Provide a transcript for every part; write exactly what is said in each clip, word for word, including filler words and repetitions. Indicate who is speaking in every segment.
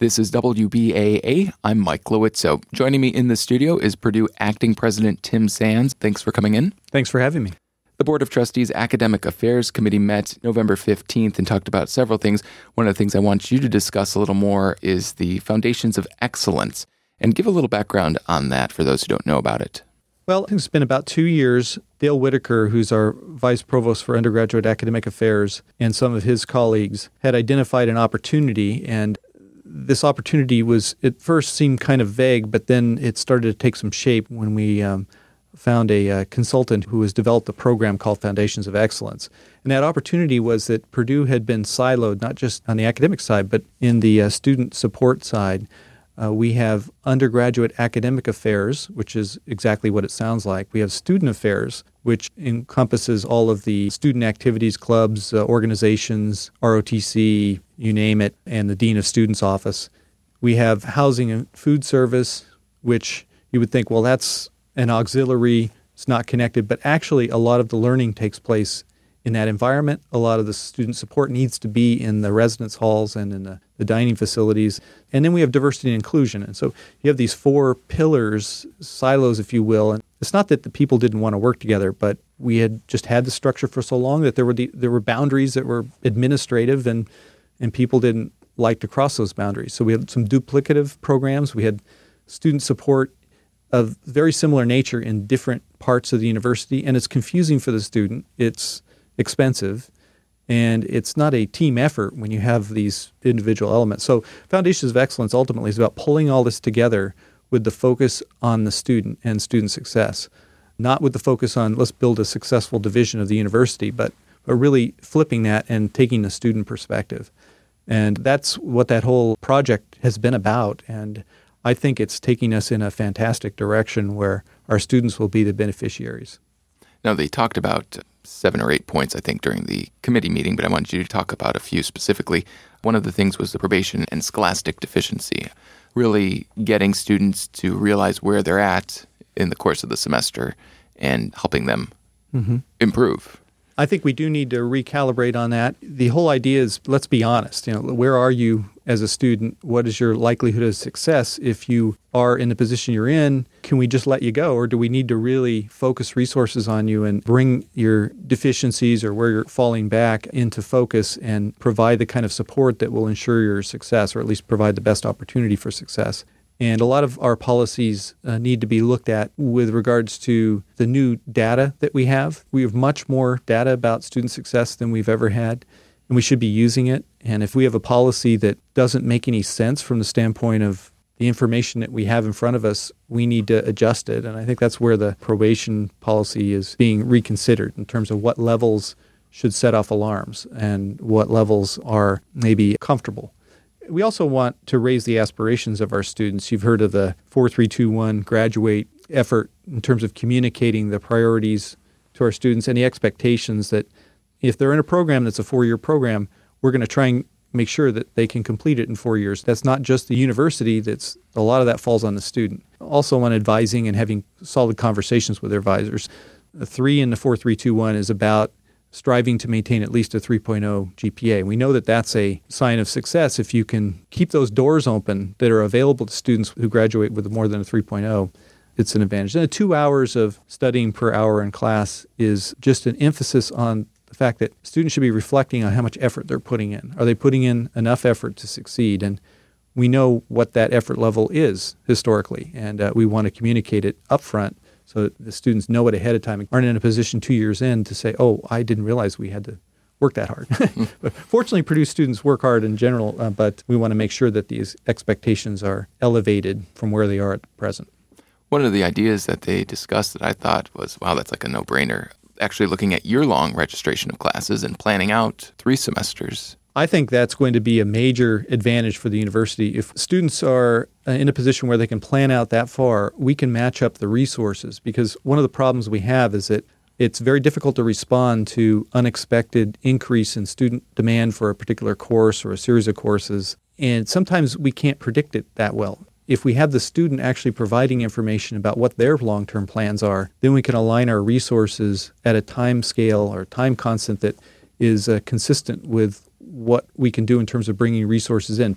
Speaker 1: This is W B A A. I'm Mike Lowitzo. Joining me in the studio is Purdue Acting President Tim Sands. Thanks for coming in.
Speaker 2: Thanks for having me.
Speaker 1: The Board of Trustees Academic Affairs Committee met November fifteenth and talked about several things. One of the things I want you to discuss a little more is the Foundations of Excellence, and give a little background on that for those who don't know about it.
Speaker 2: Well, it's been about two years. Dale Whitaker, who's our Vice Provost for Undergraduate Academic Affairs, and some of his colleagues had identified an opportunity, and this opportunity was, at first seemed kind of vague, but then it started to take some shape when we um, found a uh, consultant who has developed a program called Foundations of Excellence. And that opportunity was that Purdue had been siloed, not just on the academic side, but in the uh, student support side. Uh, we have undergraduate academic affairs, which is exactly what it sounds like. We have student affairs, which encompasses all of the student activities, clubs, uh, organizations, R O T C, you name it, and the Dean of Students office. We have housing and food service, which you would think, well, that's an auxiliary, it's not connected, but actually a lot of the learning takes place in that environment. A lot of the student support needs to be in the residence halls and in the, the dining facilities. And then we have diversity and inclusion. And so you have these four pillars, silos, if you will. And it's not that the people didn't want to work together, but we had just had the structure for so long that there were the, there were boundaries that were administrative, and and people didn't like to cross those boundaries. So we had some duplicative programs. We had student support of very similar nature in different parts of the university, and it's confusing for the student. It's expensive, and it's not a team effort when you have these individual elements. So Foundations of Excellence ultimately is about pulling all this together with the focus on the student and student success, not with the focus on let's build a successful division of the university, but, but really flipping that and taking the student perspective. And that's what that whole project has been about, and I think it's taking us in a fantastic direction where our students will be the beneficiaries.
Speaker 1: Now, they talked about seven or eight points, I think, during the committee meeting, but I wanted you to talk about a few specifically. One of the things was the probation and scholastic deficiency, really getting students to realize where they're at in the course of the semester and helping them mm-hmm. improve.
Speaker 2: I think we do need to recalibrate on that. The whole idea is, let's be honest, you know, where are you as a student? What is your likelihood of success if you are in the position you're in? Can we just let you go, or do we need to really focus resources on you and bring your deficiencies or where you're falling back into focus and provide the kind of support that will ensure your success, or at least provide the best opportunity for success? And a lot of our policies uh, need to be looked at with regards to the new data that we have. We have much more data about student success than we've ever had, and we should be using it. And if we have a policy that doesn't make any sense from the standpoint of the information that we have in front of us, we need to adjust it. And I think that's where the probation policy is being reconsidered in terms of what levels should set off alarms and what levels are maybe comfortable. We also want to raise the aspirations of our students. You've heard of the four three two one graduate effort in terms of communicating the priorities to our students and the expectations that if they're in a program that's a four-year program, we're going to try and make sure that they can complete it in four years. That's not just the university. That's a lot of that falls on the student. Also on advising and having solid conversations with their advisors. The three in the four three two one is about striving to maintain at least a three point oh G P A. We know that that's a sign of success if you can keep those doors open that are available to students who graduate with more than a three point oh. It's an advantage. And the two hours of studying per hour in class is just an emphasis on the fact that students should be reflecting on how much effort they're putting in. Are they putting in enough effort to succeed? And we know what that effort level is historically, and uh, we want to communicate it up front so that the students know it ahead of time and aren't in a position two years in to say, oh, I didn't realize we had to work that hard. But fortunately, Purdue students work hard in general, uh, but we want to make sure that these expectations are elevated from where they are at present.
Speaker 1: One of the ideas that they discussed that I thought was, wow, that's like a no-brainer, actually looking at year-long registration of classes and planning out three semesters.
Speaker 2: I think that's going to be a major advantage for the university. If students are in a position where they can plan out that far, we can match up the resources, because one of the problems we have is that it's very difficult to respond to unexpected increase in student demand for a particular course or a series of courses, and sometimes we can't predict it that well. If we have the student actually providing information about what their long-term plans are, then we can align our resources at a time scale or time constant that is uh, consistent with what we can do in terms of bringing resources in.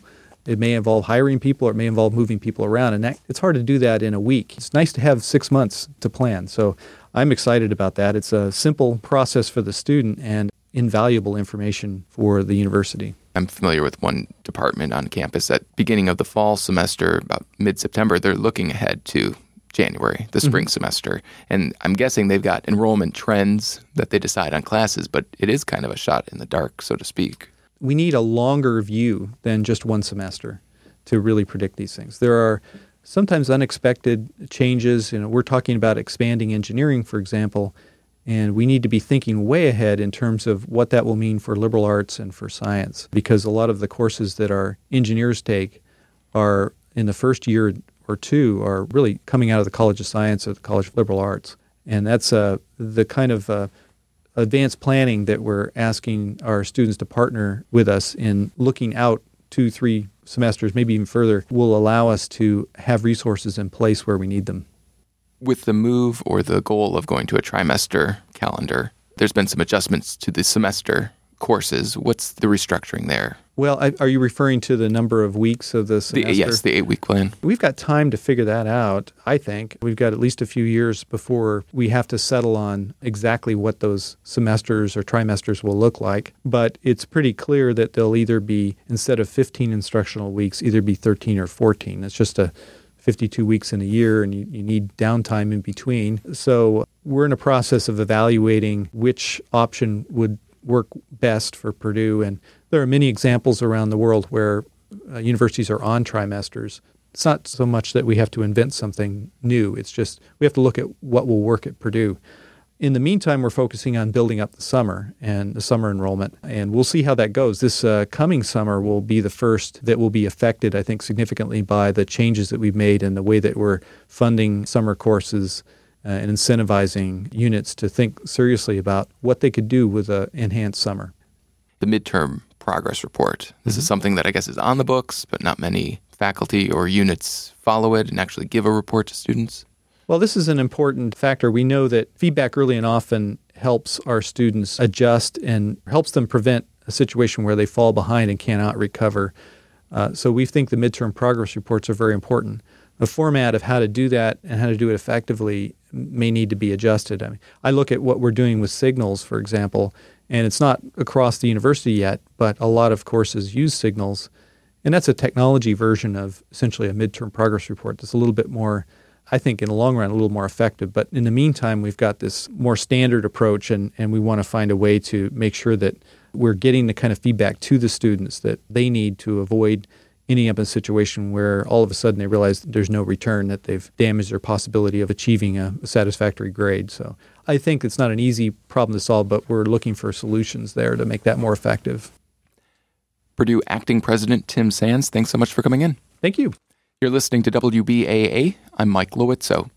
Speaker 2: It may involve hiring people or it may involve moving people around. And that, it's hard to do that in a week. It's nice to have six months to plan. So I'm excited about that. It's a simple process for the student and invaluable information for the university.
Speaker 1: I'm familiar with one department on campus at beginning of the fall semester, about mid-September, they're looking ahead to January, the spring mm-hmm. semester. And I'm guessing they've got enrollment trends that they decide on classes, but it is kind of a shot in the dark, so to speak.
Speaker 2: We need a longer view than just one semester to really predict these things. There are sometimes unexpected changes. You know, we're talking about expanding engineering, for example, and we need to be thinking way ahead in terms of what that will mean for liberal arts and for science, because a lot of the courses that our engineers take are in the first year or two are really coming out of the College of Science or the College of Liberal Arts. And that's uh, the kind of uh, advanced planning that we're asking our students to partner with us in looking out two, three semesters, maybe even further, will allow us to have resources in place where we need them.
Speaker 1: With the move or the goal of going to a trimester calendar, there's been some adjustments to the semester courses. What's the restructuring there?
Speaker 2: Well, I, are you referring to the number of weeks of the semester?
Speaker 1: The, yes, the eight-week plan.
Speaker 2: We've got time to figure that out, I think. We've got at least a few years before we have to settle on exactly what those semesters or trimesters will look like. But it's pretty clear that they'll either be, instead of fifteen instructional weeks, either be thirteen or fourteen. It's just a fifty-two weeks in a year, and you, you need downtime in between. So we're in a process of evaluating which option would work best for Purdue. And there are many examples around the world where uh, universities are on trimesters. It's not so much that we have to invent something new. It's just we have to look at what will work at Purdue. In the meantime, we're focusing on building up the summer and the summer enrollment, and we'll see how that goes. This uh, coming summer will be the first that will be affected, I think, significantly by the changes that we've made and the way that we're funding summer courses uh, and incentivizing units to think seriously about what they could do with an enhanced summer.
Speaker 1: The midterm progress report. This mm-hmm. is something that I guess is on the books, but not many faculty or units follow it and actually give a report to students.
Speaker 2: Well, this is an important factor. We know that feedback early and often helps our students adjust and helps them prevent a situation where they fall behind and cannot recover. Uh, so we think the midterm progress reports are very important. The format of how to do that and how to do it effectively may need to be adjusted. I mean, I look at what we're doing with Signals, for example, and it's not across the university yet, but a lot of courses use Signals, and that's a technology version of essentially a midterm progress report that's a little bit more, I think in the long run, a little more effective. But in the meantime, we've got this more standard approach, and, and we want to find a way to make sure that we're getting the kind of feedback to the students that they need to avoid ending up in a situation where all of a sudden they realize there's no return, that they've damaged their possibility of achieving a, a satisfactory grade. So I think it's not an easy problem to solve, but we're looking for solutions there to make that more effective.
Speaker 1: Purdue Acting President Tim Sands, thanks so much for coming in.
Speaker 2: Thank you.
Speaker 1: You're listening to W B A A. I'm Mike Lowitzo.